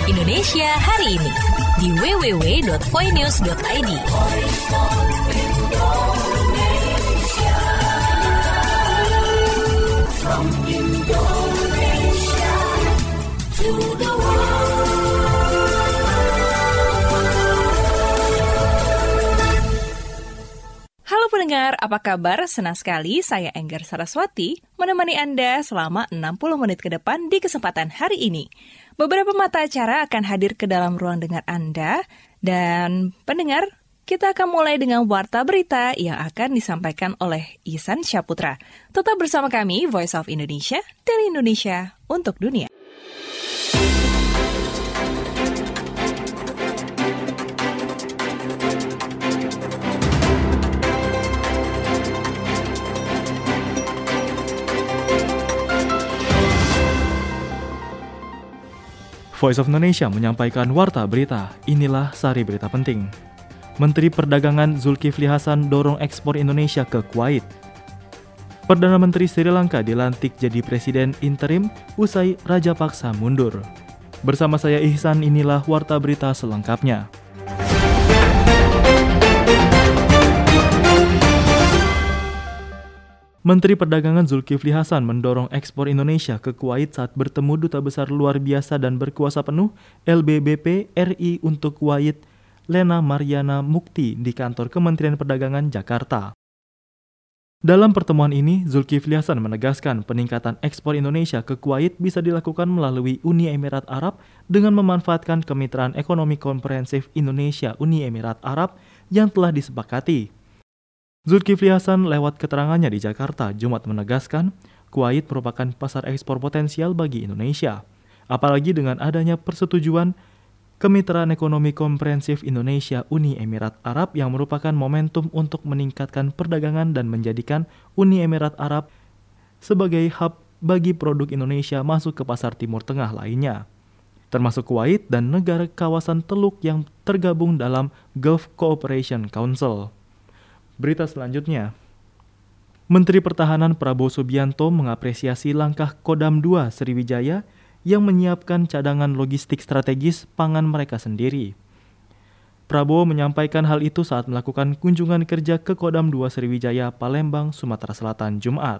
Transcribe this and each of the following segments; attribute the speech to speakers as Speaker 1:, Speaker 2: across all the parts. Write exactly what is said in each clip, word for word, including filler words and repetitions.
Speaker 1: Indonesia hari ini di w w w dot voinews dot i d. From Indonesia to the world. Halo pendengar, apa kabar? Senang sekali saya Enggar Saraswati menemani Anda selama enam puluh menit ke depan di kesempatan hari ini. Beberapa mata acara akan hadir ke dalam ruang dengar Anda, dan pendengar, kita akan mulai dengan warta berita yang akan disampaikan oleh Ihsan Syaputra. Tetap bersama kami, Voice of Indonesia, dari Indonesia untuk dunia.
Speaker 2: Voice of Indonesia menyampaikan warta berita. Inilah sari berita penting. Menteri Perdagangan Zulkifli Hasan dorong ekspor Indonesia ke Kuwait. Perdana Menteri Sri Lanka dilantik jadi presiden interim usai Rajapaksa mundur. Bersama saya Ihsan, inilah warta berita selengkapnya. Menteri Perdagangan Zulkifli Hasan mendorong ekspor Indonesia ke Kuwait saat bertemu Duta Besar Luar Biasa dan Berkuasa Penuh L B B P R I untuk Kuwait, Lena Mariana Mukti di kantor Kementerian Perdagangan Jakarta. Dalam pertemuan ini, Zulkifli Hasan menegaskan peningkatan ekspor Indonesia ke Kuwait bisa dilakukan melalui Uni Emirat Arab dengan memanfaatkan kemitraan ekonomi komprehensif Indonesia-Uni Emirat Arab yang telah disepakati. Zulkifli Hasan lewat keterangannya di Jakarta Jumat menegaskan, Kuwait merupakan pasar ekspor potensial bagi Indonesia. Apalagi dengan adanya persetujuan Kemitraan Ekonomi Komprehensif Indonesia-Uni Emirat Arab yang merupakan momentum untuk meningkatkan perdagangan dan menjadikan Uni Emirat Arab sebagai hub bagi produk Indonesia masuk ke pasar Timur Tengah lainnya, termasuk Kuwait dan negara kawasan Teluk yang tergabung dalam Gulf Cooperation Council. Berita selanjutnya, Menteri Pertahanan Prabowo Subianto mengapresiasi langkah Kodam dua Sriwijaya yang menyiapkan cadangan logistik strategis pangan mereka sendiri. Prabowo menyampaikan hal itu saat melakukan kunjungan kerja ke Kodam dua Sriwijaya, Palembang, Sumatera Selatan, Jumat.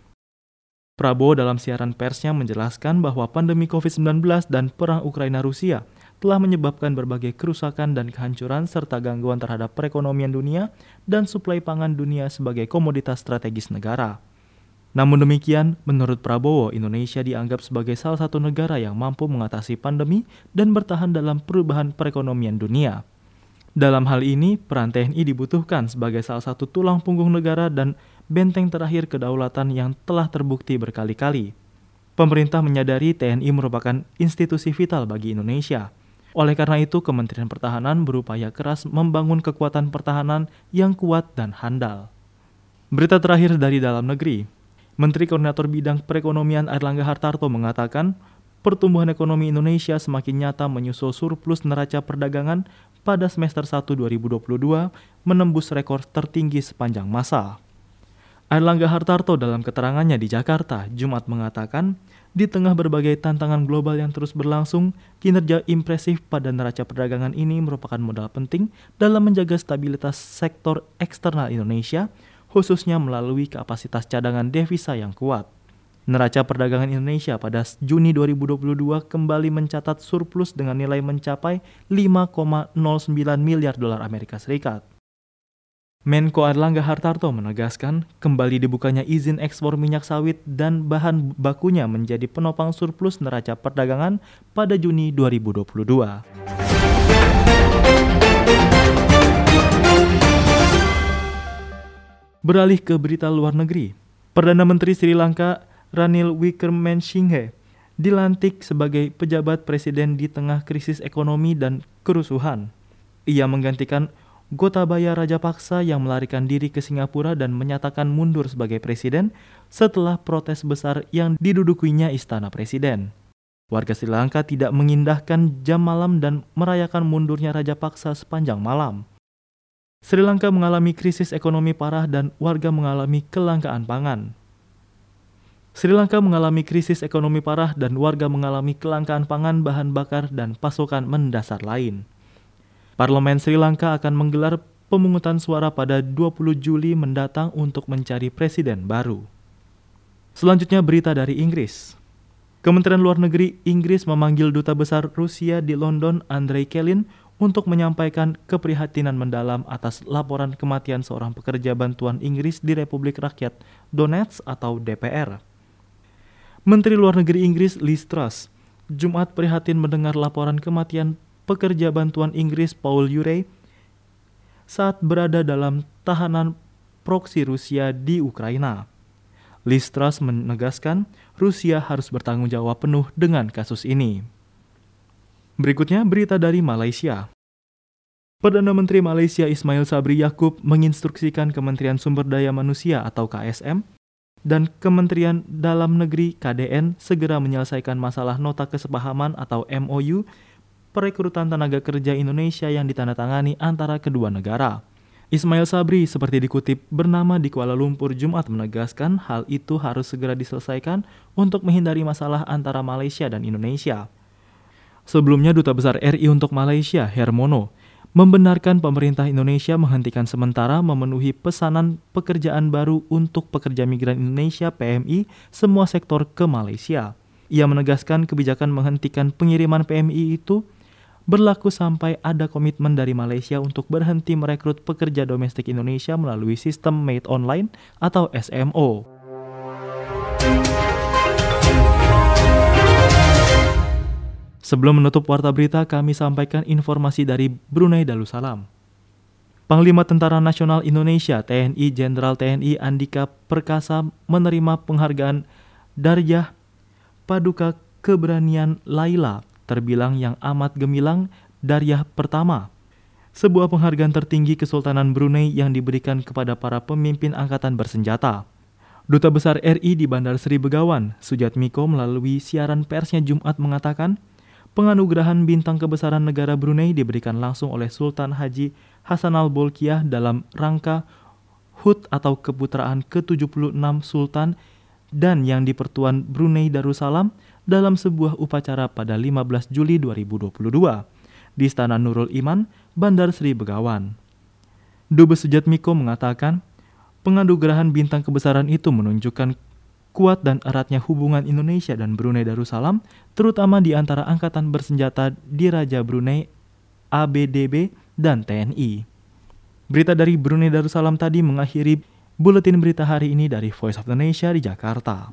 Speaker 2: Prabowo dalam siaran persnya menjelaskan bahwa pandemi covid sembilan belas dan perang Ukraina-Rusia telah menyebabkan berbagai kerusakan dan kehancuran serta gangguan terhadap perekonomian dunia dan suplai pangan dunia sebagai komoditas strategis negara. Namun demikian, menurut Prabowo, Indonesia dianggap sebagai salah satu negara yang mampu mengatasi pandemi dan bertahan dalam perubahan perekonomian dunia. Dalam hal ini, peran T N I dibutuhkan sebagai salah satu tulang punggung negara dan benteng terakhir kedaulatan yang telah terbukti berkali-kali. Pemerintah menyadari T N I merupakan institusi vital bagi Indonesia. Oleh karena itu, Kementerian Pertahanan berupaya keras membangun kekuatan pertahanan yang kuat dan handal. Berita terakhir dari dalam negeri. Menteri Koordinator Bidang Perekonomian Airlangga Hartarto mengatakan, pertumbuhan ekonomi Indonesia semakin nyata menyusul surplus neraca perdagangan pada semester satu dua ribu dua puluh dua menembus rekor tertinggi sepanjang masa. Airlangga Hartarto dalam keterangannya di Jakarta, Jumat mengatakan, di tengah berbagai tantangan global yang terus berlangsung, kinerja impresif pada neraca perdagangan ini merupakan modal penting dalam menjaga stabilitas sektor eksternal Indonesia, khususnya melalui kapasitas cadangan devisa yang kuat. Neraca perdagangan Indonesia pada Juni dua ribu dua puluh dua kembali mencatat surplus dengan nilai mencapai lima koma nol sembilan miliar dolar Amerika Serikat. Menko Airlangga Hartarto menegaskan, kembali dibukanya izin ekspor minyak sawit dan bahan bakunya menjadi penopang surplus neraca perdagangan pada Juni dua ribu dua puluh dua. Beralih ke berita luar negeri, Perdana Menteri Sri Lanka Ranil Wickremesinghe dilantik sebagai pejabat presiden di tengah krisis ekonomi dan kerusuhan. Ia menggantikan Gotabaya Rajapaksa yang melarikan diri ke Singapura dan menyatakan mundur sebagai presiden setelah protes besar yang didudukinya Istana Presiden. Warga Sri Lanka tidak mengindahkan jam malam dan merayakan mundurnya Rajapaksa sepanjang malam. Sri Lanka mengalami krisis ekonomi parah dan warga mengalami kelangkaan pangan. Sri Lanka mengalami krisis ekonomi parah dan warga mengalami kelangkaan pangan, bahan bakar, dan pasokan mendasar lain. Parlemen Sri Lanka akan menggelar pemungutan suara pada dua puluh Juli mendatang untuk mencari presiden baru. Selanjutnya berita dari Inggris. Kementerian Luar Negeri Inggris memanggil Duta Besar Rusia di London, Andrei Kelin, untuk menyampaikan keprihatinan mendalam atas laporan kematian seorang pekerja bantuan Inggris di Republik Rakyat Donetsk atau D P R. Menteri Luar Negeri Inggris Liz Truss Jumat prihatin mendengar laporan kematian pekerja bantuan Inggris Paul Urey saat berada dalam tahanan proksi Rusia di Ukraina. Liz Truss menegaskan Rusia harus bertanggung jawab penuh dengan kasus ini. Berikutnya berita dari Malaysia. Perdana Menteri Malaysia Ismail Sabri Yaakob menginstruksikan Kementerian Sumber Daya Manusia atau K S M dan Kementerian Dalam Negeri K D N segera menyelesaikan masalah nota kesepahaman atau M O U perekrutan tenaga kerja Indonesia yang ditandatangani antara kedua negara. Ismail Sabri seperti dikutip bernama di Kuala Lumpur Jumat menegaskan hal itu harus segera diselesaikan untuk menghindari masalah antara Malaysia dan Indonesia. Sebelumnya Duta Besar R I untuk Malaysia Hermono membenarkan pemerintah Indonesia menghentikan sementara memenuhi pesanan pekerjaan baru untuk pekerja migran Indonesia P M I semua sektor ke Malaysia. Ia menegaskan kebijakan menghentikan pengiriman P M I itu berlaku sampai ada komitmen dari Malaysia untuk berhenti merekrut pekerja domestik Indonesia melalui sistem Made Online atau S M O. Sebelum menutup warta berita, kami sampaikan informasi dari Brunei Darussalam. Panglima Tentara Nasional Indonesia T N I Jenderal T N I Andika Perkasa menerima penghargaan Darjah Paduka Keberanian Laila, terbilang yang amat gemilang Darjah pertama. Sebuah penghargaan tertinggi Kesultanan Brunei yang diberikan kepada para pemimpin angkatan bersenjata. Duta Besar R I di Bandar Sri Begawan, Sujatmiko melalui siaran persnya Jumat mengatakan, penganugerahan bintang kebesaran negara Brunei diberikan langsung oleh Sultan Haji Hasanal Bolkiah dalam rangka H U T atau Keputraan ke tujuh puluh enam Sultan dan yang di-Pertuan Brunei Darussalam dalam sebuah upacara pada lima belas Juli dua ribu dua puluh dua di Istana Nurul Iman, Bandar Sri Begawan. Dubes Sujatmiko mengatakan, penganugerahan bintang kebesaran itu menunjukkan kuat dan eratnya hubungan Indonesia dan Brunei Darussalam, terutama di antara angkatan bersenjata di Raja Brunei, A B D B, dan T N I. Berita dari Brunei Darussalam tadi mengakhiri buletin berita hari ini dari Voice of Indonesia di Jakarta.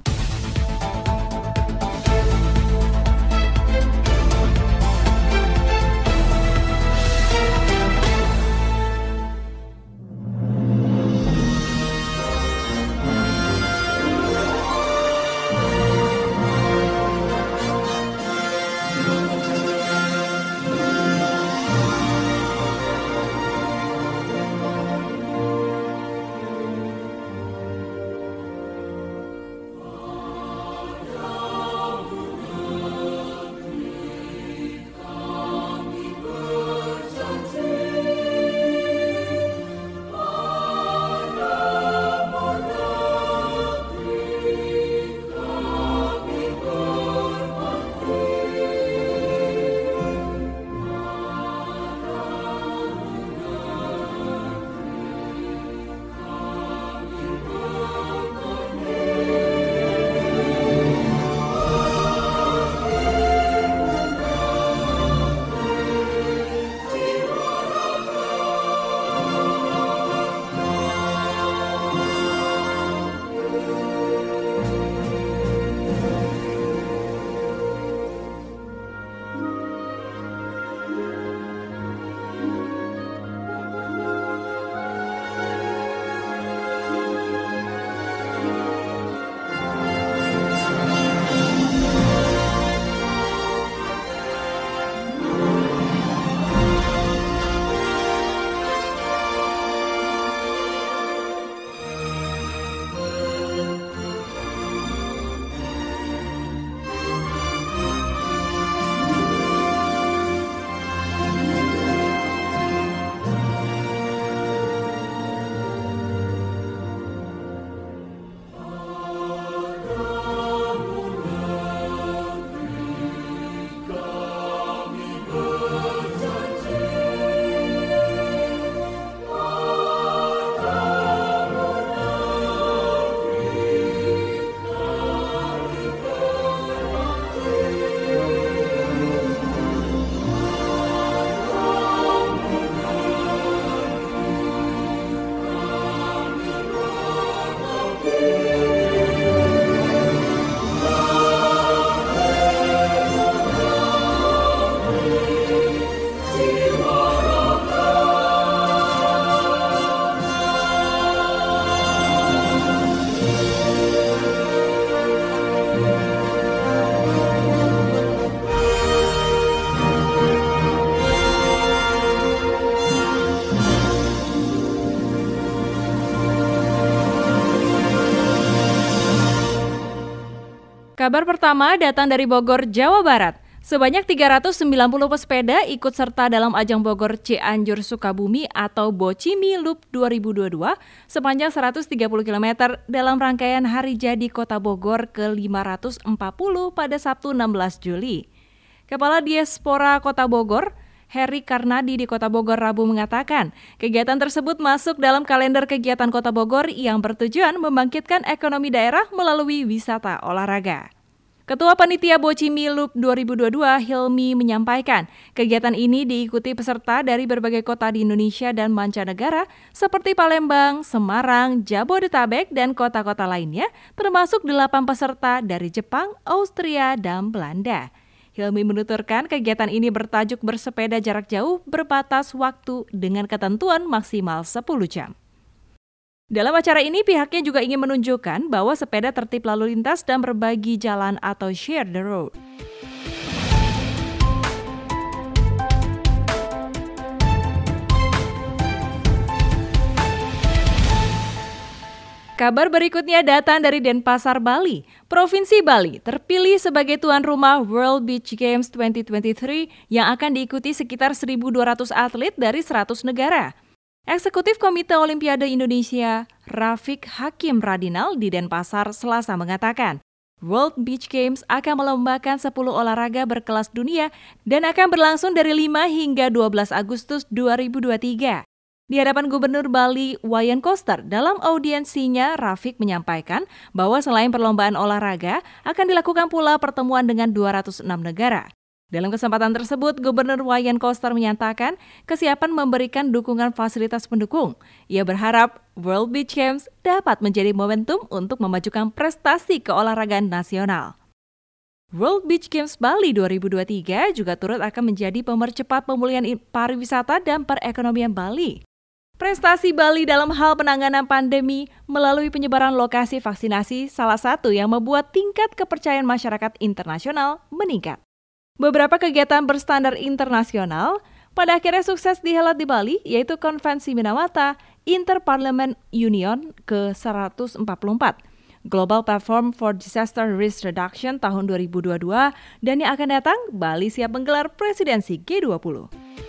Speaker 1: Kabar pertama datang dari Bogor, Jawa Barat. Sebanyak tiga ratus sembilan puluh pesepeda ikut serta dalam ajang Bogor Cianjur Sukabumi atau Bocimi Loop dua ribu dua puluh dua sepanjang seratus tiga puluh kilometer dalam rangkaian Hari Jadi Kota Bogor ke lima ratus empat puluh pada Sabtu enam belas Juli. Kepala Diaspora Kota Bogor, Heri Karnadi di Kota Bogor Rabu mengatakan, kegiatan tersebut masuk dalam kalender kegiatan Kota Bogor yang bertujuan membangkitkan ekonomi daerah melalui wisata olahraga. Ketua Panitia Bocimi Loop dua ribu dua puluh dua, Hilmi, menyampaikan kegiatan ini diikuti peserta dari berbagai kota di Indonesia dan mancanegara seperti Palembang, Semarang, Jabodetabek, dan kota-kota lainnya, termasuk delapan peserta dari Jepang, Austria, dan Belanda. Hilmi menuturkan kegiatan ini bertajuk bersepeda jarak jauh berbatas waktu dengan ketentuan maksimal sepuluh jam. Dalam acara ini pihaknya juga ingin menunjukkan bahwa sepeda tertib lalu lintas dan berbagi jalan atau share the road. Kabar berikutnya datang dari Denpasar, Bali. Provinsi Bali terpilih sebagai tuan rumah World Beach Games dua ribu dua puluh tiga yang akan diikuti sekitar seribu dua ratus atlet dari seratus negara. Eksekutif Komite Olimpiade Indonesia, Rafiq Hakim Radinal di Denpasar Selasa mengatakan, World Beach Games akan melombakan sepuluh olahraga berkelas dunia dan akan berlangsung dari lima hingga dua belas Agustus dua ribu dua puluh tiga. Di hadapan Gubernur Bali, Wayan Koster, dalam audiensinya, Rafiq menyampaikan bahwa selain perlombaan olahraga, akan dilakukan pula pertemuan dengan dua ratus enam negara. Dalam kesempatan tersebut, Gubernur Wayan Koster menyatakan kesiapan memberikan dukungan fasilitas pendukung. Ia berharap World Beach Games dapat menjadi momentum untuk memajukan prestasi keolahragaan nasional. World Beach Games Bali dua ribu dua puluh tiga juga turut akan menjadi pemercepat pemulihan pariwisata dan perekonomian Bali. Prestasi Bali dalam hal penanganan pandemi melalui penyebaran lokasi vaksinasi salah satu yang membuat tingkat kepercayaan masyarakat internasional meningkat. Beberapa kegiatan berstandar internasional pada akhirnya sukses dihelat di Bali, yaitu Konvensi Minamata Interparliament Union ke seratus empat puluh empat, Global Platform for Disaster Risk Reduction tahun dua ribu dua puluh dua, dan yang akan datang, Bali siap menggelar presidensi G dua puluh.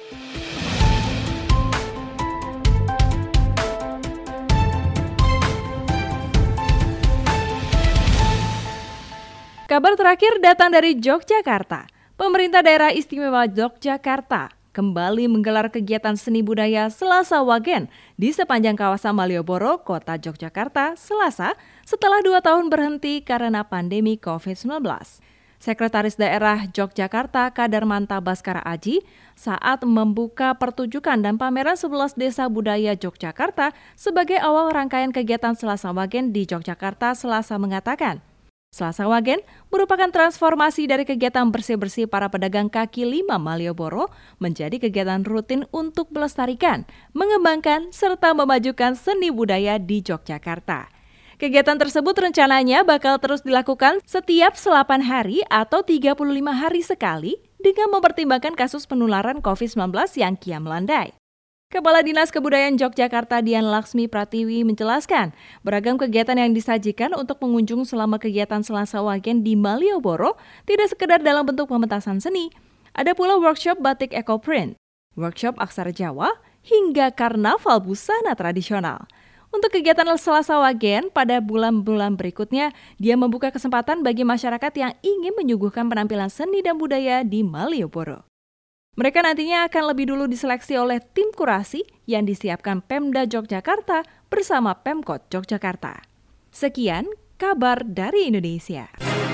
Speaker 1: Kabar terakhir datang dari Yogyakarta. Pemerintah Daerah Istimewa Yogyakarta kembali menggelar kegiatan seni budaya Selasa Wagen di sepanjang kawasan Malioboro, Kota Yogyakarta, Selasa setelah dua tahun berhenti karena pandemi covid sembilan belas. Sekretaris Daerah Yogyakarta Kadarmanta Baskara Aji saat membuka pertunjukan dan pameran sebelas desa budaya Yogyakarta sebagai awal rangkaian kegiatan Selasa Wagen di Yogyakarta Selasa mengatakan, Selasa Wagen merupakan transformasi dari kegiatan bersih-bersih para pedagang kaki lima Malioboro menjadi kegiatan rutin untuk melestarikan, mengembangkan, serta memajukan seni budaya di Yogyakarta. Kegiatan tersebut rencananya bakal terus dilakukan setiap delapan hari atau tiga puluh lima hari sekali dengan mempertimbangkan kasus penularan covid sembilan belas yang kian melandai. Kepala Dinas Kebudayaan Yogyakarta Dian Laksmi Pratiwi menjelaskan, beragam kegiatan yang disajikan untuk pengunjung selama kegiatan Selasa Wagen di Malioboro tidak sekedar dalam bentuk pementasan seni. Ada pula workshop batik ekoprint, workshop aksara Jawa, hingga karnaval busana tradisional. Untuk kegiatan Selasa Wagen pada bulan-bulan berikutnya, dia membuka kesempatan bagi masyarakat yang ingin menyuguhkan penampilan seni dan budaya di Malioboro. Mereka nantinya akan lebih dulu diseleksi oleh tim kurasi yang disiapkan Pemda Yogyakarta bersama Pemkot Yogyakarta. Sekian kabar dari Indonesia.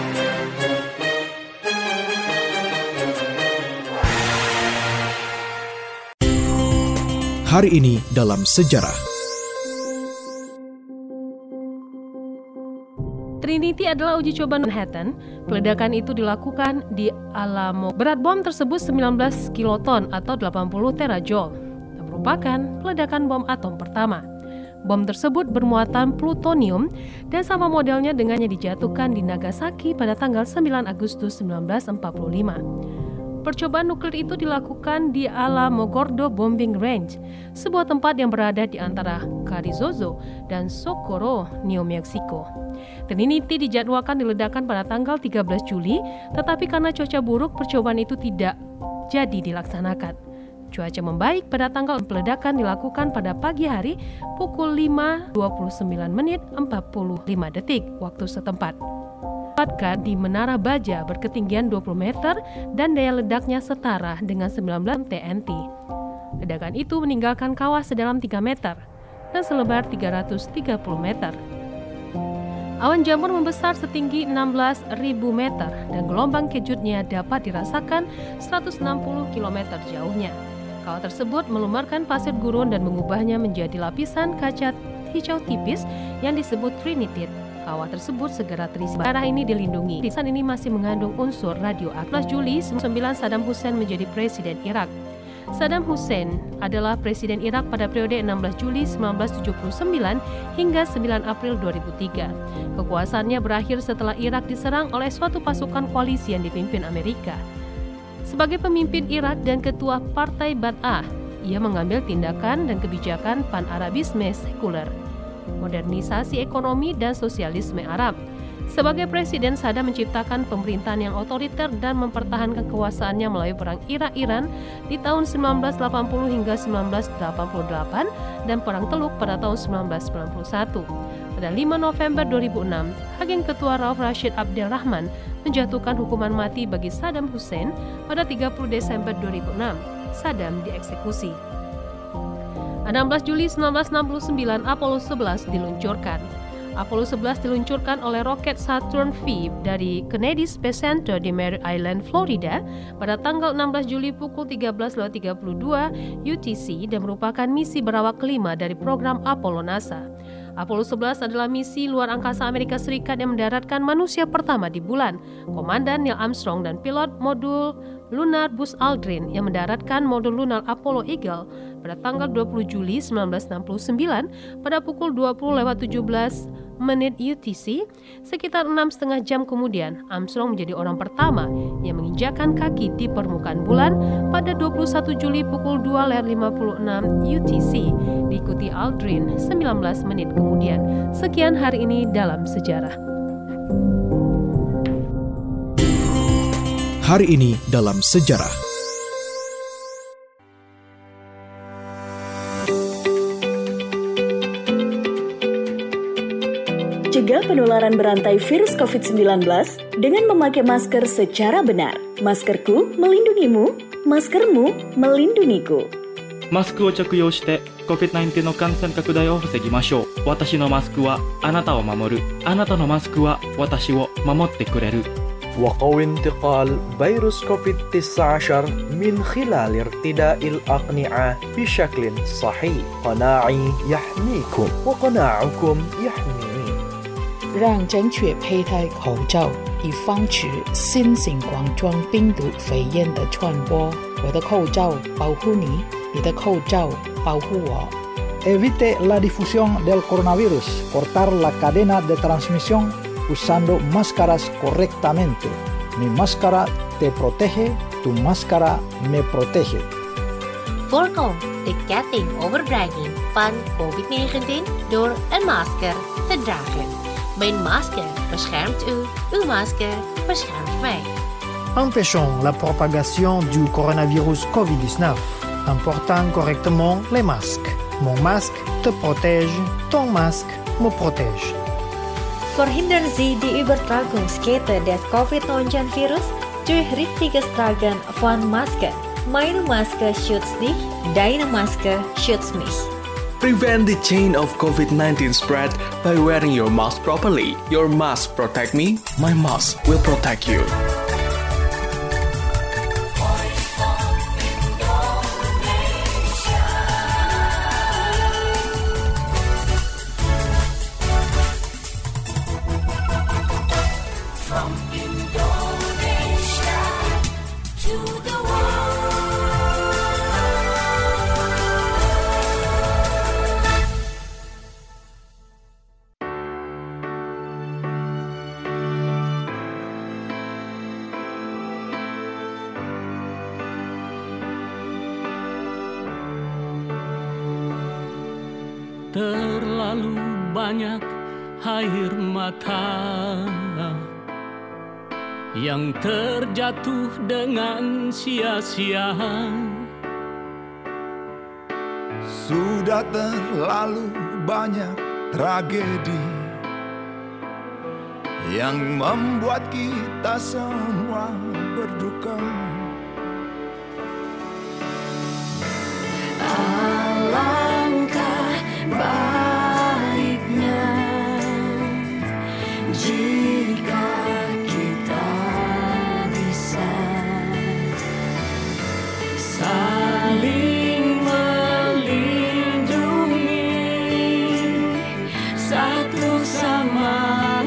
Speaker 3: Hari ini dalam sejarah.
Speaker 4: Trinity adalah uji coba Manhattan. Peledakan itu dilakukan di Alamo. Berat bom tersebut sembilan belas kiloton atau delapan puluh terajoule dan merupakan peledakan bom atom pertama. Bom tersebut bermuatan plutonium dan sama modelnya dengan yang dijatuhkan di Nagasaki pada tanggal sembilan Agustus seribu sembilan ratus empat puluh lima. Percobaan nuklir itu dilakukan di Alamogordo Bombing Range, sebuah tempat yang berada di antara Carrizozo dan Socorro, New Mexico. Trinity dijadwalkan diledakkan pada tanggal tiga belas Juli, tetapi karena cuaca buruk, percobaan itu tidak jadi dilaksanakan. Cuaca membaik pada tanggal peledakan dilakukan pada pagi hari pukul lima dua puluh sembilan menit empat puluh lima detik waktu setempat. Tempatkan di Menara Baja berketinggian dua puluh meter dan daya ledaknya setara dengan sembilan belas T N T. Ledakan itu meninggalkan kawah sedalam tiga meter dan selebar tiga ratus tiga puluh meter. Awan jamur membesar setinggi enam belas ribu meter dan gelombang kejutnya dapat dirasakan seratus enam puluh kilometer jauhnya. Kawah tersebut melumarkan pasir gurun dan mengubahnya menjadi lapisan kaca hijau tipis yang disebut trinitit. Kawah tersebut segera terisi. Daerah ini dilindungi. Lisan ini masih mengandung unsur radioaktif. sebelas Juli sembilan Saddam Hussein menjadi presiden Irak. Saddam Hussein adalah presiden Irak pada periode enam belas Juli seribu sembilan ratus tujuh puluh sembilan hingga sembilan April dua ribu tiga. Kekuasaannya berakhir setelah Irak diserang oleh suatu pasukan koalisi yang dipimpin Amerika. Sebagai pemimpin Irak dan ketua Partai Ba'ath, ia mengambil tindakan dan kebijakan pan-Arabisme sekuler, modernisasi ekonomi dan sosialisme Arab. Sebagai presiden, Saddam menciptakan pemerintahan yang otoriter dan mempertahankan kekuasaannya melalui perang Irak-Iran di tahun seribu sembilan ratus delapan puluh hingga seribu sembilan ratus delapan puluh delapan dan perang Teluk pada tahun seribu sembilan ratus sembilan puluh satu. Pada lima November dua ribu enam, Hakim Ketua Rauf Rashid Abdel Rahman menjatuhkan hukuman mati bagi Saddam Hussein. Pada tiga puluh Desember dua ribu enam, Saddam dieksekusi. enam belas Juli seribu sembilan ratus enam puluh sembilan, Apollo sebelas diluncurkan. Apollo sebelas diluncurkan oleh roket Saturn V dari Kennedy Space Center di Merritt Island, Florida pada tanggal enam belas Juli pukul tiga belas tiga puluh dua U T C dan merupakan misi berawak kelima dari program Apollo NASA. Apollo sebelas adalah misi luar angkasa Amerika Serikat yang mendaratkan manusia pertama di bulan. Komandan Neil Armstrong dan pilot modul lunar Buzz Aldrin yang mendaratkan modul lunar Apollo Eagle pada tanggal dua puluh Juli seribu sembilan ratus enam puluh sembilan pada pukul dua puluh lewat tujuh belas menit U T C. Sekitar enam setengah jam kemudian, Armstrong menjadi orang pertama yang menginjakkan kaki di permukaan bulan pada dua puluh satu Juli pukul dua lewat lima puluh enam U T C, diikuti Aldrin sembilan belas menit kemudian. Sekian hari ini dalam sejarah.
Speaker 3: Hari ini dalam sejarah.
Speaker 5: Cegah penularan berantai virus covid sembilan belas dengan memakai masker secara benar. Maskerku melindungimu, maskermu melindungiku.
Speaker 2: マスクを着用して コビッドナインティーン の感染拡大を防ぎましょう。私のマスクはあなたを守る。あなたのマスクは私を守ってくれる。
Speaker 6: وقوي انتقال فيروس كوفيد تسعة عشر من خلال ارتداء الأقنعة بشكل صحيح. قناعي يحميكم وقناعكم يحميني.
Speaker 7: 让正确佩戴口罩，以防止新型冠状病毒肺炎的传播。我的口罩保护你，你的口罩保护我。
Speaker 8: Evite la difusión del coronavirus. Cortar la cadena de transmisión usando máscaras correctamente. Mi máscara te protege, tu máscara me protege.
Speaker 9: Voorkom de ketting overdraging van covid negentien door een masker te dragen. Mijn masker beschermt u, uw masker beschermt mij.
Speaker 10: Empêchons la propagation du coronavirus covid dix-neuf en portant correctement les masques. Mon masque te protège, ton masque me protège.
Speaker 11: Verhindern Sie die Übertragungskette des covid neunzehn virus durch richtiges Tragen von Maske. Meine Maske schützt dich, deine Maske schützt mich.
Speaker 12: Prevent the chain of covid nineteen spread by wearing your mask properly. Your mask protect me, my mask will protect you.
Speaker 13: Terlalu banyak air mata yang terjatuh dengan sia-sia.
Speaker 14: Sudah terlalu banyak tragedi yang membuat kita semua berduka.
Speaker 15: Alangkah baiknya jika kita bisa
Speaker 13: saling melindungi satu sama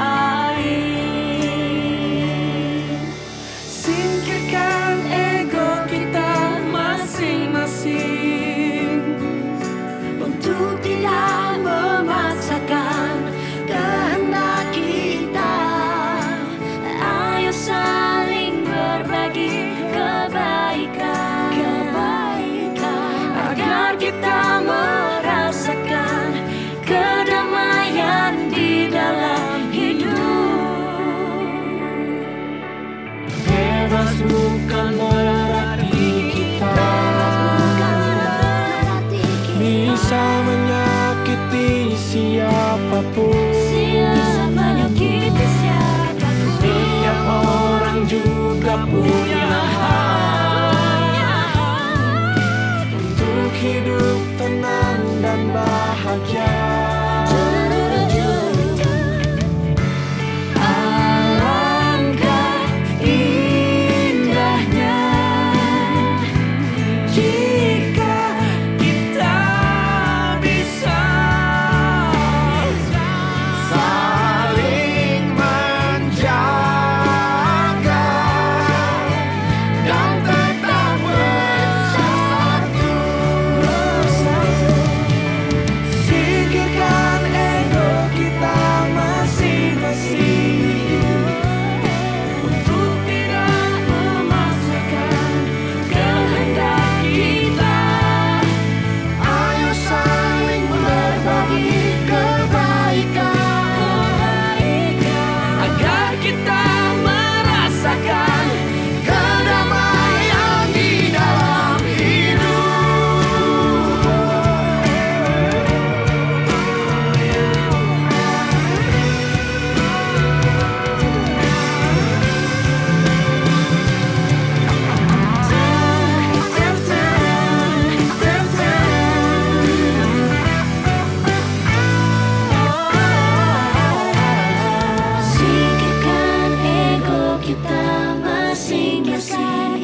Speaker 13: lain. Singkirkan ego kita masing-masing untuk tidak memaksakan kehendak kita. Ayo saling berbagi kebaikan, kebaikan agar kita merasakan kedamaian di dalam hidup. Bebas bukan berarti kita bisa menyakiti siapapun. Setiap orang juga punya hak untuk hidup tenang dan bahagia. Alangkah indahnya jika kita bisa
Speaker 14: Saling menjaga dan tetap bersatu.
Speaker 13: Singkirkan ego kita masing-masing untuk tidak memaksakan kehendak kita.
Speaker 14: Ayo saling berbagi kebaikan,
Speaker 13: agar kita merasakan
Speaker 14: kedamaian di dalam
Speaker 15: Singkirkan ego kita masing-masing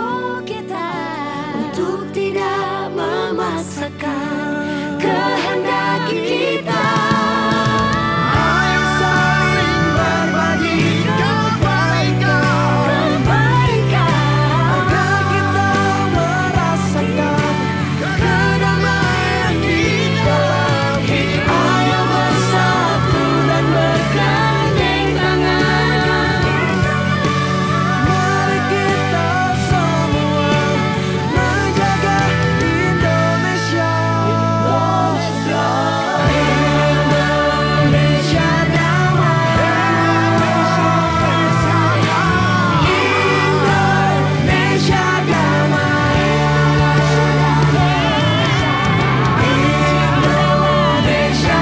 Speaker 15: untuk tidak memaksakan kehendak kita.
Speaker 14: Ayo saling berbagi kebaikan,
Speaker 15: Kebaikan
Speaker 14: agar kita merasakan kedamaian di dalam hidup.
Speaker 15: ayo bersatu dan bergandeng tangan.
Speaker 14: Mari kita semua menjaga Indonesia. Indonesia, Indonesia damai. Indonesia damai. Indonesia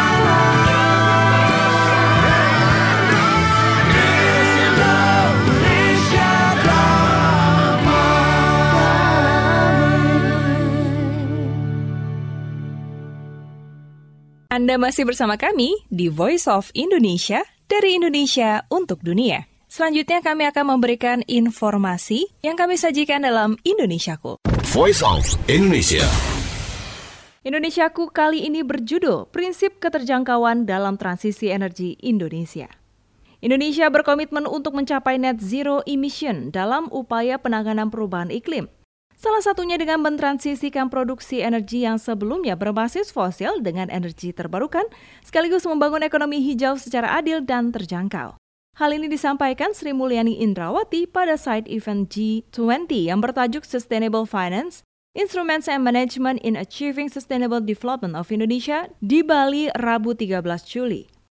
Speaker 1: Anda masih bersama kami di Voice of Indonesia, dari Indonesia untuk dunia. Selanjutnya kami akan memberikan informasi yang kami sajikan dalam Indonesiaku.
Speaker 16: Voice of Indonesia.
Speaker 1: Indonesiaku kali ini berjudul Prinsip Keterjangkauan dalam Transisi Energi Indonesia. Indonesia berkomitmen untuk mencapai net zero emission dalam upaya penanganan perubahan iklim. Salah satunya dengan mentransisikan produksi energi yang sebelumnya berbasis fosil dengan energi terbarukan, sekaligus membangun ekonomi hijau secara adil dan terjangkau. Hal ini disampaikan Sri Mulyani Indrawati pada side event G dua puluh yang bertajuk Sustainable Finance, Instruments and Management in Achieving Sustainable Development of Indonesia di Bali, Rabu tiga belas Juli.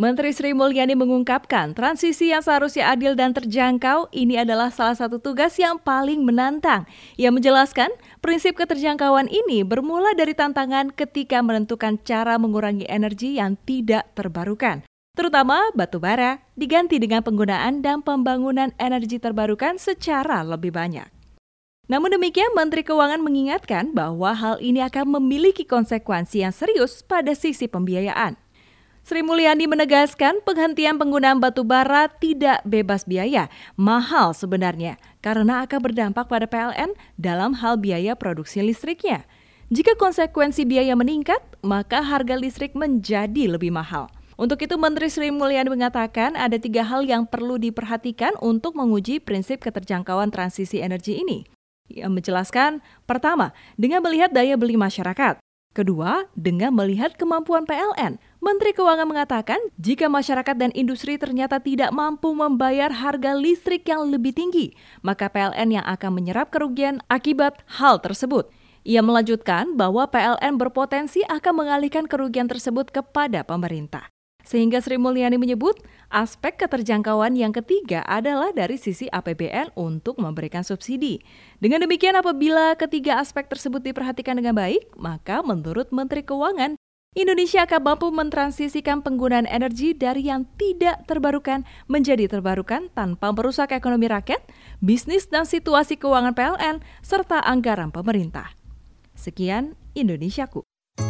Speaker 1: Menteri Sri Mulyani mengungkapkan transisi yang seharusnya adil dan terjangkau ini adalah salah satu tugas yang paling menantang. Ia menjelaskan prinsip keterjangkauan ini bermula dari tantangan ketika menentukan cara mengurangi energi yang tidak terbarukan. Terutama batu bara diganti dengan penggunaan dan pembangunan energi terbarukan secara lebih banyak. Namun demikian, Menteri Keuangan mengingatkan bahwa hal ini akan memiliki konsekuensi yang serius pada sisi pembiayaan. Sri Mulyani menegaskan penghentian penggunaan batu bara tidak bebas biaya, mahal sebenarnya, karena akan berdampak pada P L N dalam hal biaya produksi listriknya. Jika konsekuensi biaya meningkat, maka harga listrik menjadi lebih mahal. Untuk itu, Menteri Sri Mulyani mengatakan ada tiga hal yang perlu diperhatikan untuk menguji prinsip keterjangkauan transisi energi ini. Ia menjelaskan, pertama, dengan melihat daya beli masyarakat. Kedua, dengan melihat kemampuan P L N. Menteri Keuangan mengatakan, jika masyarakat dan industri ternyata tidak mampu membayar harga listrik yang lebih tinggi, maka P L N yang akan menyerap kerugian akibat hal tersebut. Ia melanjutkan bahwa P L N berpotensi akan mengalihkan kerugian tersebut kepada pemerintah. Sehingga Sri Mulyani menyebut aspek keterjangkauan yang ketiga adalah dari sisi A P B N untuk memberikan subsidi. Dengan demikian, apabila ketiga aspek tersebut diperhatikan dengan baik, maka menurut Menteri Keuangan, Indonesia akan mampu mentransisikan penggunaan energi dari yang tidak terbarukan menjadi terbarukan tanpa merusak ekonomi rakyat, bisnis dan situasi keuangan P L N, serta anggaran pemerintah. Sekian Indonesiaku.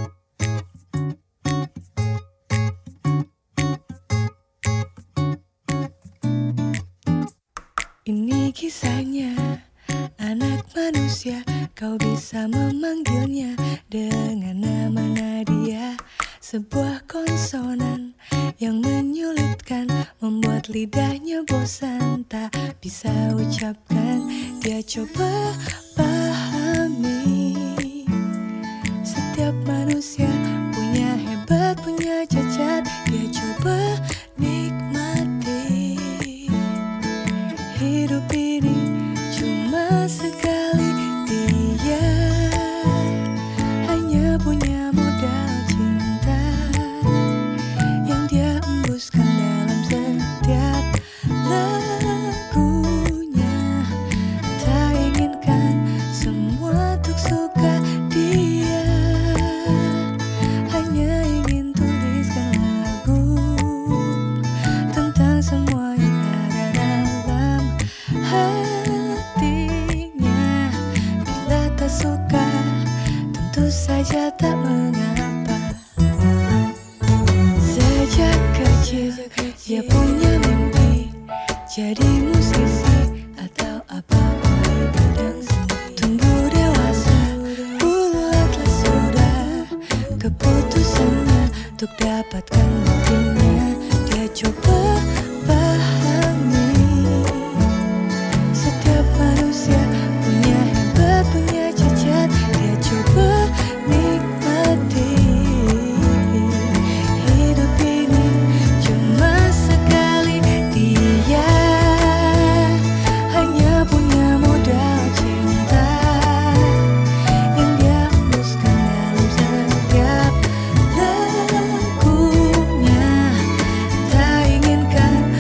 Speaker 15: Ini kisahnya anak manusia, kau bisa memanggilnya dengan nama Nadia. Sebuah konsonan yang menyulitkan, membuat lidahnya bosan, tak bisa ucapkan. Dia coba pahami, setiap manusia punya hebat, punya cacat. Dia coba nikmati hidup ini cuma sekali. Dia hanya punya modal cinta yang dia embuskan dalam setiap lagunya. Tak inginkan semua untuk suka dia, hanya ingin tuliskan lagu tentang semua yang ada dalam hatinya. Bila tak suka, tentu saja tak mengapa. Sejak kecil dia punya mimpi jadi musisi atau apapun di bidang seni. Tumbuh dewasa, bulatlah sudah keputusannya untuk dapatkan mimpinya. Dia coba pahami, setiap manusia punya hebat, punya cacat. Dia coba nikmati hidup ini cuma sekali. Dia hanya punya modal cinta yang dia embuskan dalam setiap lagunya. Tak inginkan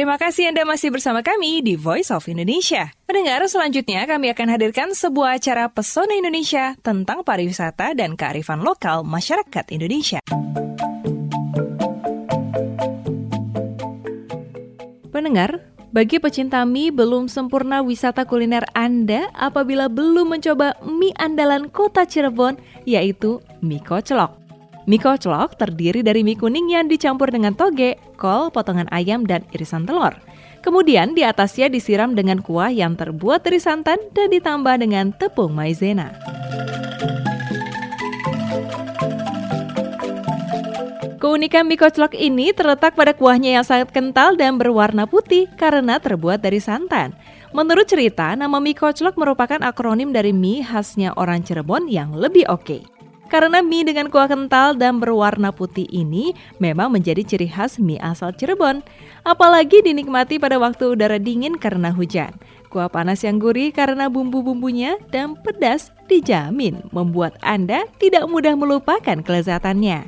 Speaker 1: Terima kasih Anda masih bersama kami di Voice of Indonesia. Pendengar, selanjutnya kami akan hadirkan sebuah acara Pesona Indonesia tentang pariwisata dan kearifan lokal masyarakat Indonesia. Pendengar, bagi pecinta mie, belum sempurna wisata kuliner Anda apabila belum mencoba mie andalan kota Cirebon, yaitu mie koclok. Mie koclok terdiri dari mie kuning yang dicampur dengan toge, kol, potongan ayam, dan irisan telur. Kemudian di atasnya disiram dengan kuah yang terbuat dari santan dan ditambah dengan tepung maizena. Keunikan mie koclok ini terletak pada kuahnya yang sangat kental dan berwarna putih karena terbuat dari santan. Menurut cerita, nama mie koclok merupakan akronim dari mie khasnya orang Cirebon yang lebih oke. Karena mie dengan kuah kental dan berwarna putih ini memang menjadi ciri khas mie asal Cirebon. Apalagi dinikmati pada waktu udara dingin karena hujan. Kuah panas yang gurih karena bumbu-bumbunya dan pedas dijamin membuat Anda tidak mudah melupakan kelezatannya.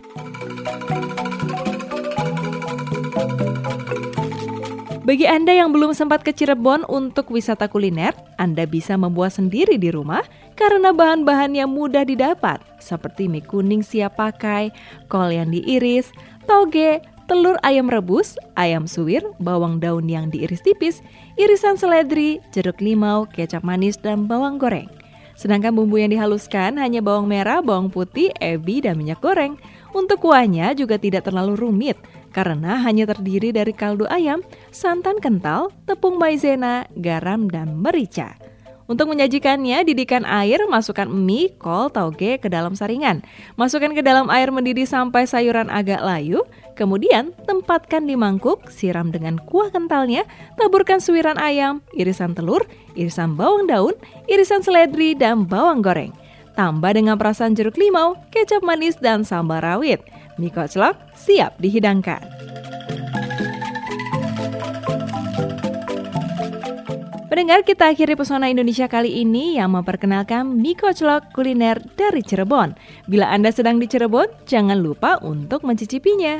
Speaker 1: Bagi Anda yang belum sempat ke Cirebon untuk wisata kuliner, Anda bisa membuat sendiri di rumah karena bahan-bahan yang mudah didapat seperti mie kuning siap pakai, kol yang diiris, toge, telur ayam rebus, ayam suwir, bawang daun yang diiris tipis, irisan seledri, jeruk limau, kecap manis, dan bawang goreng. Sedangkan bumbu yang dihaluskan hanya bawang merah, bawang putih, ebi, dan minyak goreng. Untuk kuahnya juga tidak terlalu rumit karena hanya terdiri dari kaldu ayam, santan kental, tepung maizena, garam, dan merica. Untuk menyajikannya, didihkan air, masukkan mie, kol, toge ke dalam saringan. Masukkan ke dalam air mendidih sampai sayuran agak layu. Kemudian tempatkan di mangkuk, siram dengan kuah kentalnya, taburkan suwiran ayam, irisan telur, irisan bawang daun, irisan seledri, dan bawang goreng. Tambah dengan perasan jeruk limau, kecap manis, dan sambal rawit. Mie koclok siap dihidangkan. Pendengar, kita akhiri Pesona Indonesia kali ini yang memperkenalkan mie koclok kuliner dari Cirebon. Bila Anda sedang di Cirebon, jangan lupa untuk mencicipinya.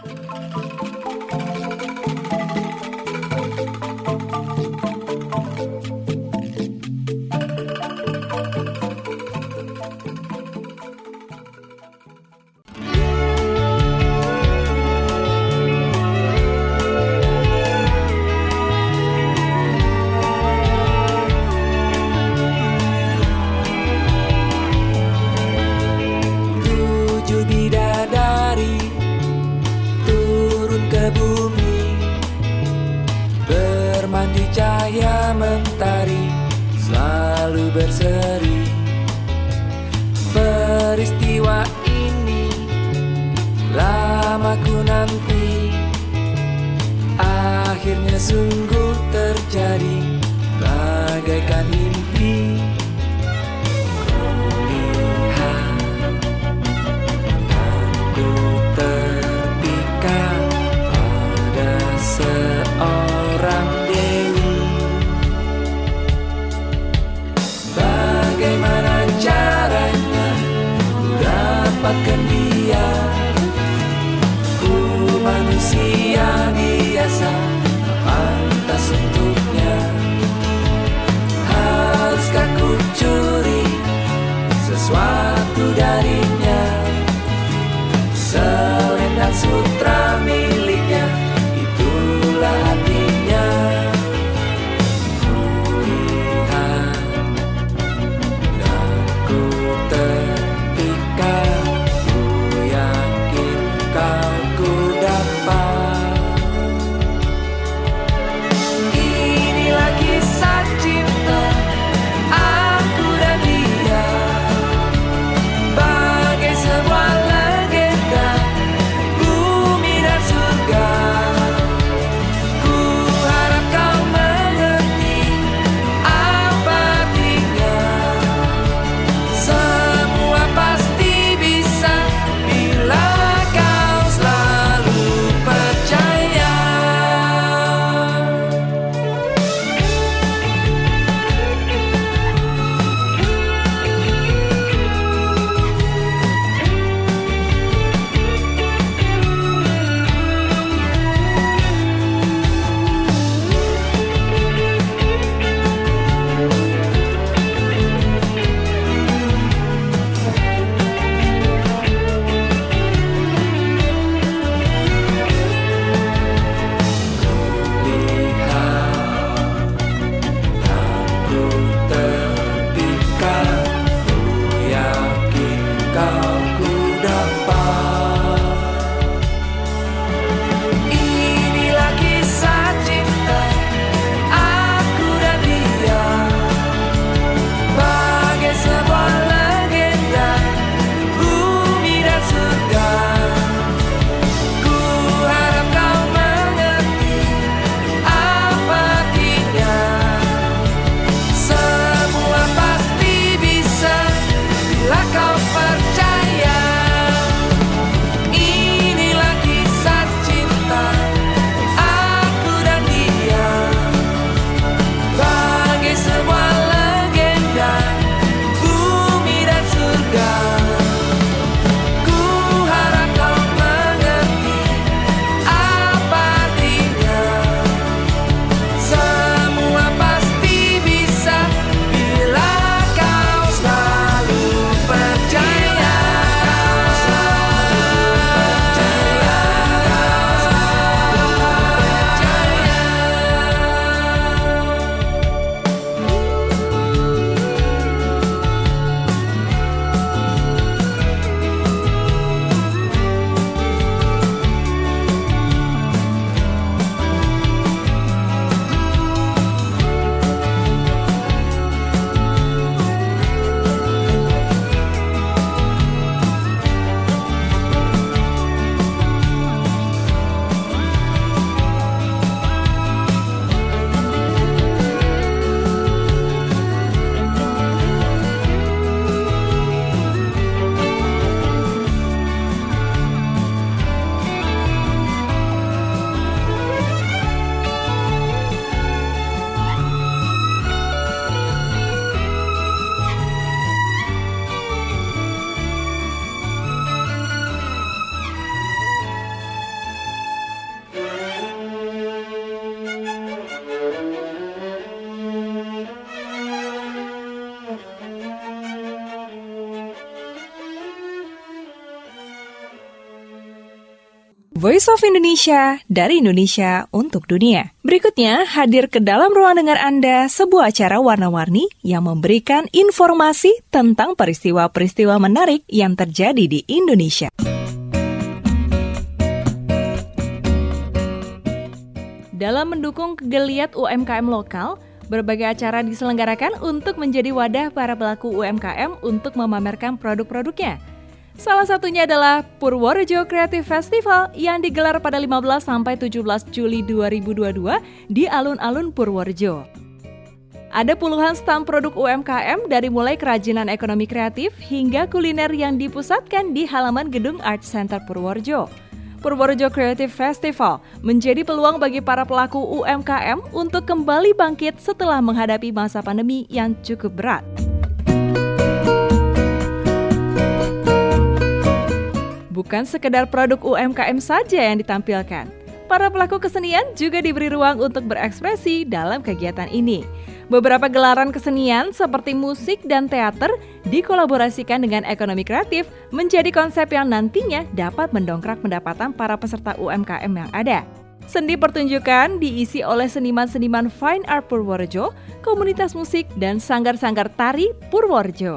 Speaker 14: Mentari selalu berseri. Peristiwa ini lama ku nanti, akhirnya sungguh terjadi bagaikan mimpi. Kulihat dan ku terpikat pada seorang dewi. Bagaimana caranya ku dapatkan dia? Ku manusia biasa, pantas untuknya. Haruskah ku curi sesuatu darinya? Selendang sutra miliknya, itulah hatinya. Semua
Speaker 1: Voice of Indonesia, dari Indonesia untuk dunia. Berikutnya, hadir ke dalam ruang dengar Anda sebuah acara warna-warni yang memberikan informasi tentang peristiwa-peristiwa menarik yang terjadi di Indonesia. Dalam mendukung kegeliat U M K M lokal, berbagai acara diselenggarakan untuk menjadi wadah para pelaku U M K M untuk memamerkan produk-produknya. Salah satunya adalah Purworejo Creative Festival yang digelar pada lima belas sampai tujuh belas Juli dua ribu dua puluh dua di alun-alun Purworejo. Ada puluhan stand produk U M K M dari mulai kerajinan ekonomi kreatif hingga kuliner yang dipusatkan di halaman gedung Art Center Purworejo. Purworejo Creative Festival menjadi peluang bagi para pelaku U M K M untuk kembali bangkit setelah menghadapi masa pandemi yang cukup berat. Bukan sekedar produk U M K M saja yang ditampilkan. Para pelaku kesenian juga diberi ruang untuk berekspresi dalam kegiatan ini. Beberapa gelaran kesenian seperti musik dan teater dikolaborasikan dengan ekonomi kreatif menjadi konsep yang nantinya dapat mendongkrak pendapatan para peserta U M K M yang ada. Sendi pertunjukan diisi oleh seniman-seniman Fine Art Purworejo, komunitas musik, dan sanggar-sanggar tari Purworejo.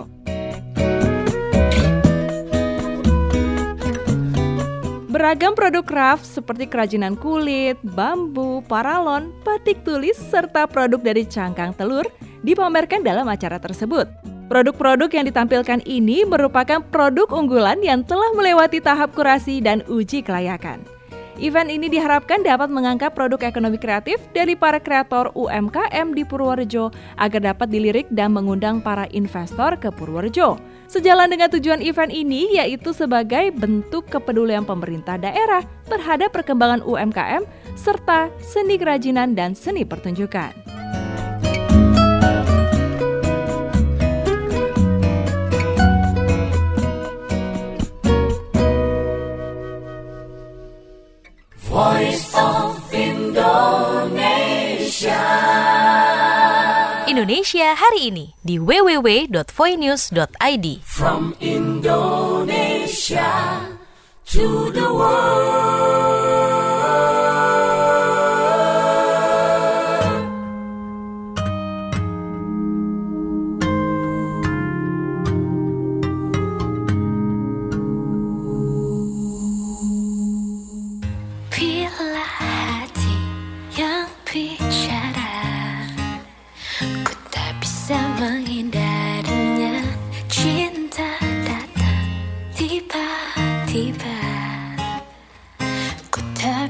Speaker 1: Beragam produk craft seperti kerajinan kulit, bambu, paralon, batik tulis, serta produk dari cangkang telur dipamerkan dalam acara tersebut. Produk-produk yang ditampilkan ini merupakan produk unggulan yang telah melewati tahap kurasi dan uji kelayakan. Event ini diharapkan dapat mengangkat produk ekonomi kreatif dari para kreator U M K M di Purworejo agar dapat dilirik dan mengundang para investor ke Purworejo. Sejalan dengan tujuan event ini yaitu sebagai bentuk kepedulian pemerintah daerah terhadap perkembangan U M K M serta seni kerajinan dan seni pertunjukan.
Speaker 13: Voice of Indonesia.
Speaker 17: Indonesia hari ini di w w w dot voinews dot i d.
Speaker 13: From Indonesia to the world.
Speaker 15: Bila hati yang bicara, ku tak bisa menghindarinya. Cinta datang tiba-tiba, ku tak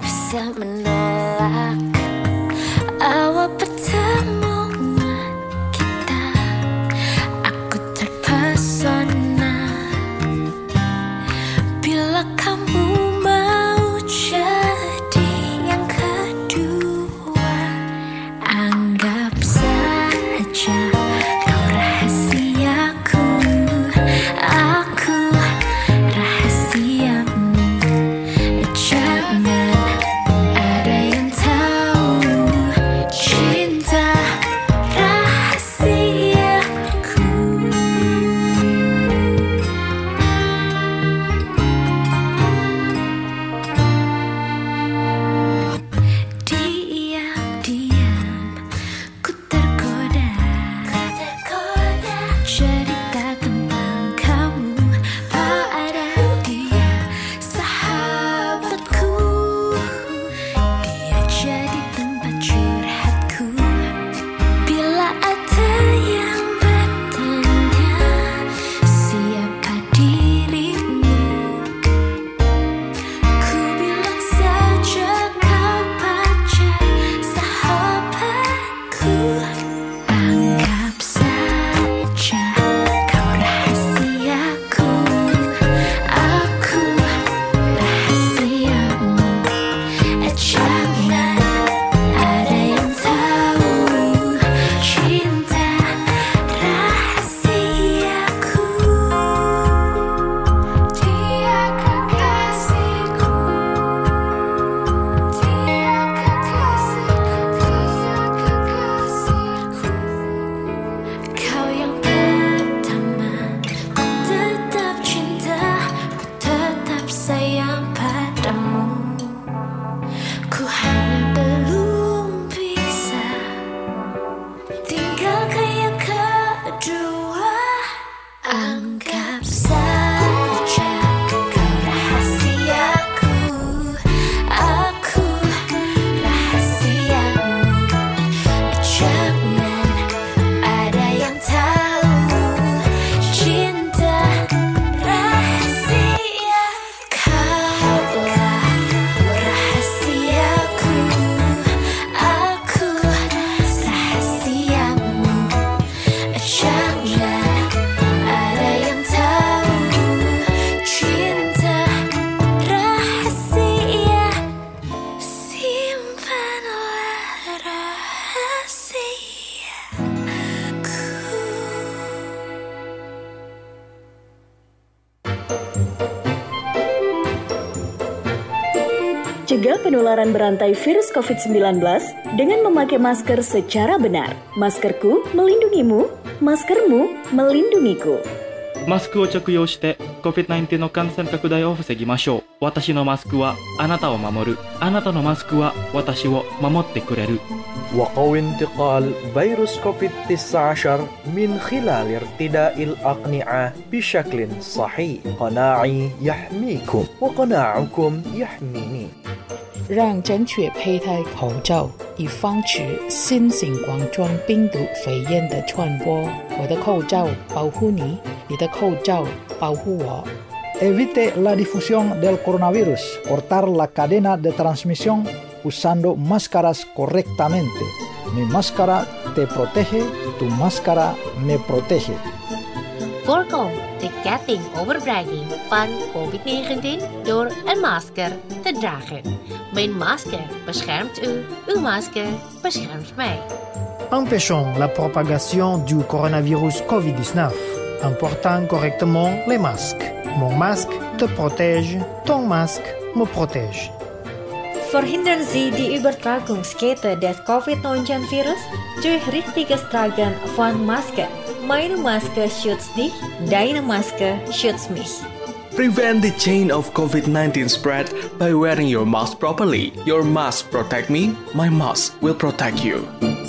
Speaker 5: Cegah penularan berantai virus covid sembilan belas dengan memakai masker secara benar. Maskerku melindungimu, maskermu melindungiku.
Speaker 2: マスクを着用して コビッドナインティーン の感染拡大を防ぎましょう。私のマスクはあなたを守る。あなたのマスクは私を守ってくれる。
Speaker 6: وقوي انتقال فيروس كوفيد تسعة عشر من خلال ارتداء الأقنعة بشكل صحيح. قناعي يحميكم وقناعكم يحميني.
Speaker 7: 让正确佩戴口罩，以防止新型冠状病毒肺炎的传播。我的口罩保护你，你的口罩保护我。
Speaker 8: Evite la difusión del coronavirus. Cortar la cadena de transmisión usando máscaras correctamente. Mi máscara te protege, tu máscara me protege.
Speaker 9: Voorkom de ketting overdraging van covid negentien door een masker te dragen. Mijn masker beschermt u, uw masker beschermt mij.
Speaker 10: Empêchons la propagation du coronavirus covid dix-neuf en portant correctement les masques. Mon masque te protège, ton masque me protège.
Speaker 11: Verhindern Sie die Übertragungskette des covid neunzehn Virus durch richtiges Tragen von Maske. Meine Maske schützt dich, deine Maske schützt mich.
Speaker 12: Prevent the chain of covid nineteen spread by wearing your mask properly. Your mask protect me, my mask will protect you.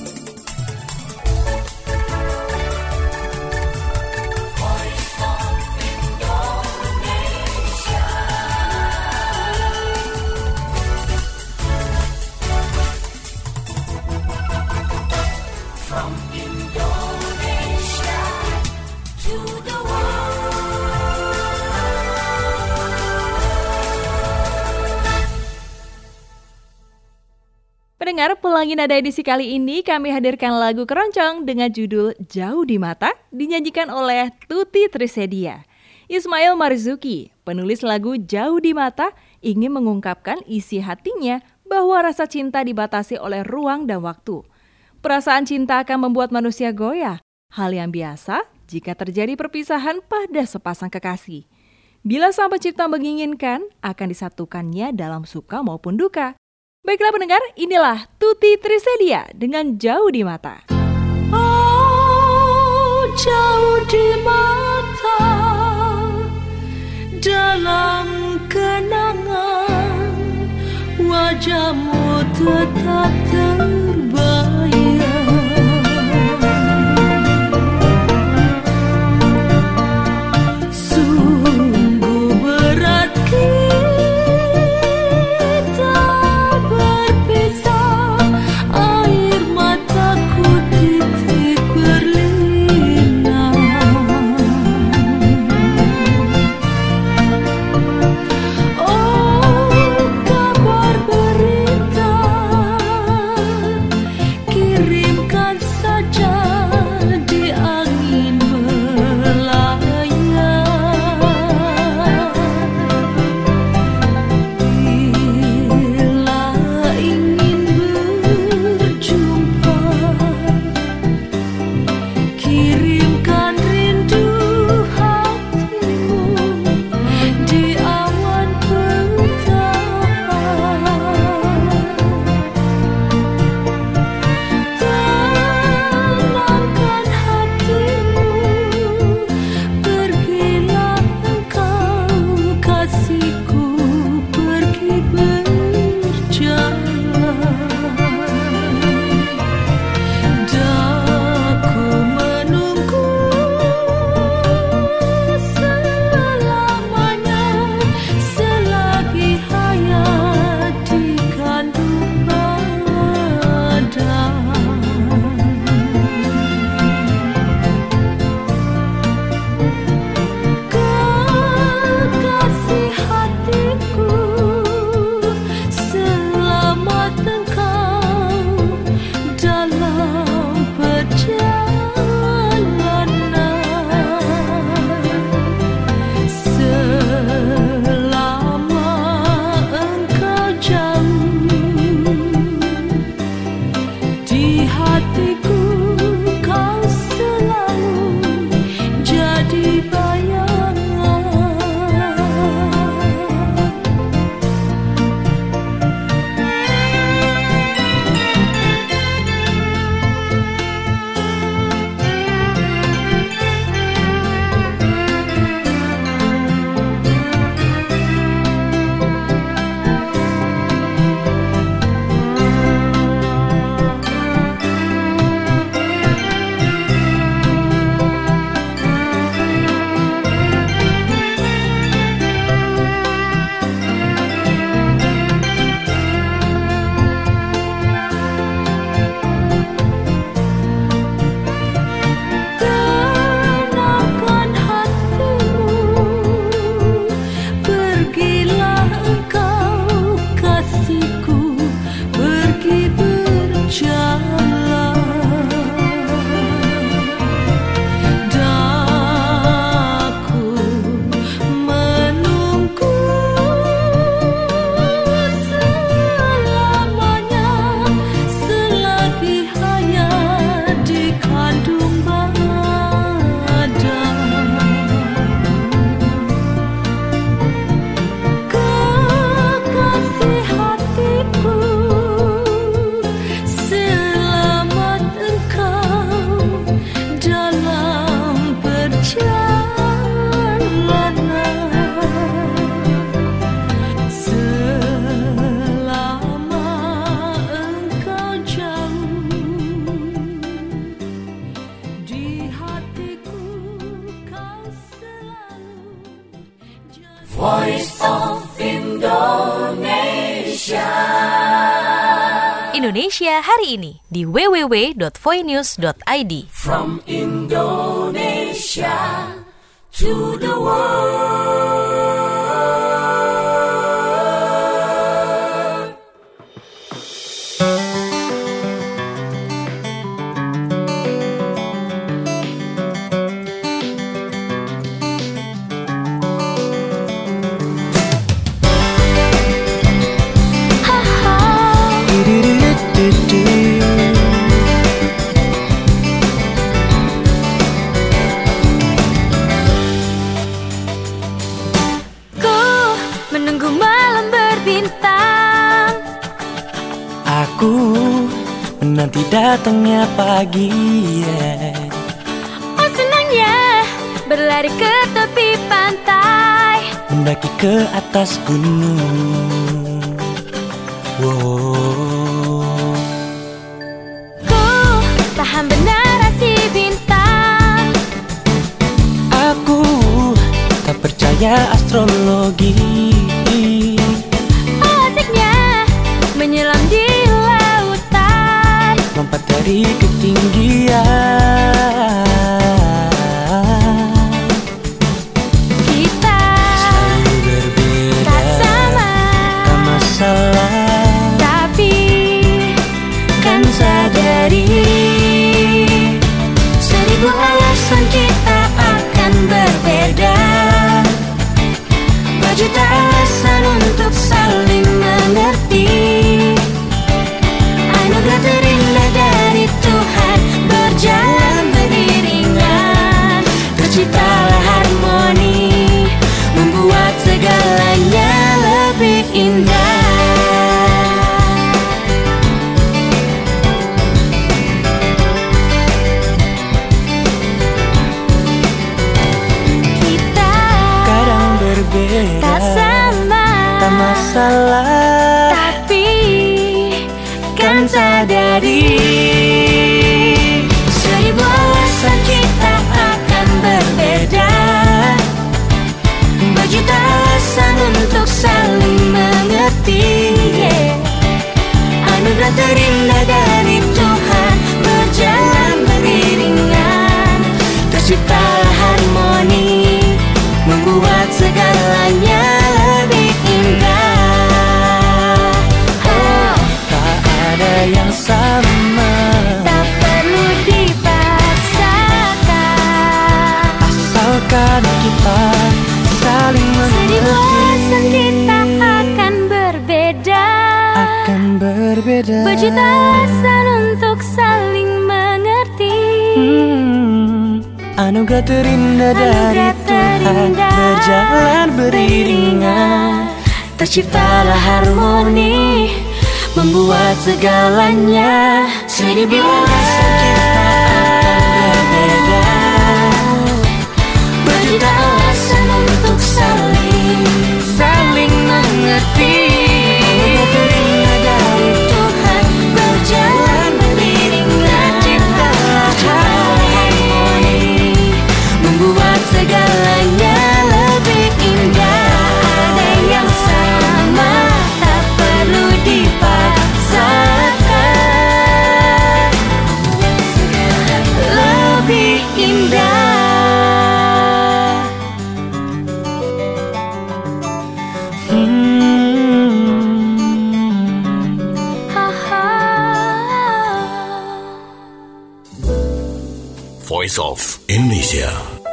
Speaker 1: Pendengar, Pelangi Nada edisi kali ini kami hadirkan lagu keroncong dengan judul Jauh di Mata, dinyanyikan oleh Tuti Trisedia. Ismail Marzuki, penulis lagu Jauh di Mata, ingin mengungkapkan isi hatinya bahwa rasa cinta dibatasi oleh ruang dan waktu. Perasaan cinta akan membuat manusia goyah, hal yang biasa jika terjadi perpisahan pada sepasang kekasih. Bila Sang Pencipta menginginkan, akan disatukannya dalam suka maupun duka. Baiklah pendengar, inilah Tuti Trisedia dengan Jauh di Mata.
Speaker 13: Oh, jauh di mata, dalam kenangan, wajahmu tetap terbayang. Sungguh berat
Speaker 14: Voice of Indonesia.
Speaker 17: Indonesia hari ini di w w w dot voinews dot i d.
Speaker 14: From Indonesia to the world.
Speaker 18: Nanti datangnya pagi, yeah.
Speaker 19: Oh senangnya berlari ke tepi pantai,
Speaker 18: mendaki ke atas gunung. Wow.
Speaker 19: Ku paham benar rasi bintang.
Speaker 18: Aku tak percaya astrologi.
Speaker 19: Oh asiknya menyelam di
Speaker 18: lompat dari ketinggian.
Speaker 19: Kita
Speaker 18: selalu berbeda,
Speaker 19: tak sama,
Speaker 18: tak masalah.
Speaker 19: Tapi kan sadari seribu alasan kita akan berbeda, berjuta alasan untuk saling mengerti. Anugerah terindah dari Tuhan berjalan beriringan, terciptalah harmoni, membuat segalanya lebih indah. Kita
Speaker 18: kadang berbeda,
Speaker 19: tak sama,
Speaker 18: tak masalah.
Speaker 19: Tapi kan sadari seribu alasan kita akan berbeda, berjuta alasan untuk saling mengerti, yeah. Anugerah terindah dari Tuhan berjalan beriringan, terciptalah harmoni, membuat segalanya lebih indah.
Speaker 18: Yang sama,
Speaker 19: tak perlu dipaksakan,
Speaker 18: asalkan kita saling
Speaker 19: seribu alasan
Speaker 18: mengerti.
Speaker 19: kita akan berbeda,
Speaker 18: akan berbeda,
Speaker 19: berjuta alasan untuk saling mengerti.
Speaker 18: hmm, Anugerah terindah
Speaker 19: Anugerah
Speaker 18: dari Tuhan
Speaker 19: terindah
Speaker 18: berjalan beriringan,
Speaker 19: terciptalah harmoni, membuat segalanya seribu alasan kita akan berbeda, berjuta alasan untuk saling saling mengerti. Anugerah terindah dari Tuhan berjalan beriringan, terciptalah harmoni, membuat segalanya lebih indah. Ada yang sama, tak perlu dipaksakan, lebih indah.
Speaker 16: Voice of Indonesia.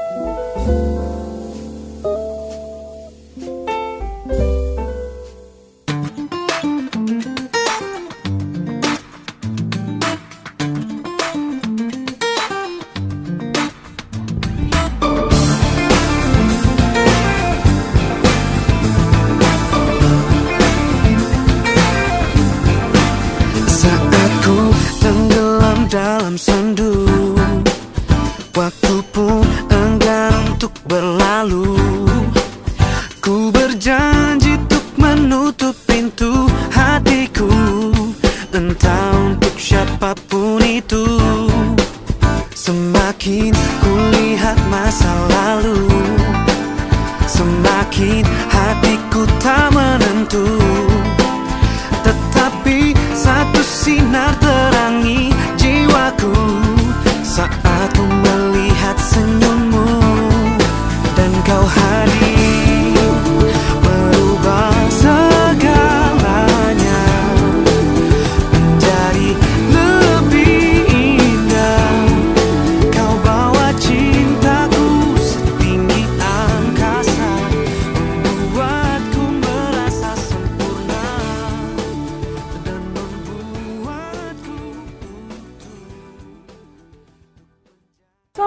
Speaker 20: Saat ku tenggelam dalam sendu, waktu pun enggan untuk berlalu. Ku berjanji untuk menutup pintu hatiku, entah untuk siapapun itu. Semakin ku lihat masa lalu, semakin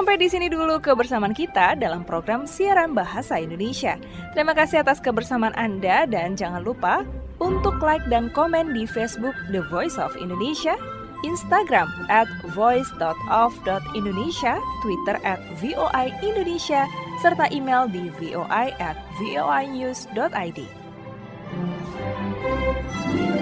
Speaker 1: Sampai di sini dulu kebersamaan kita dalam program siaran Bahasa Indonesia. Terima kasih atas kebersamaan Anda dan jangan lupa untuk like dan komen di Facebook The Voice of Indonesia, Instagram at voice dot of dot indonesia, Twitter at V O I Indonesia, serta email di voi at voinews dot id.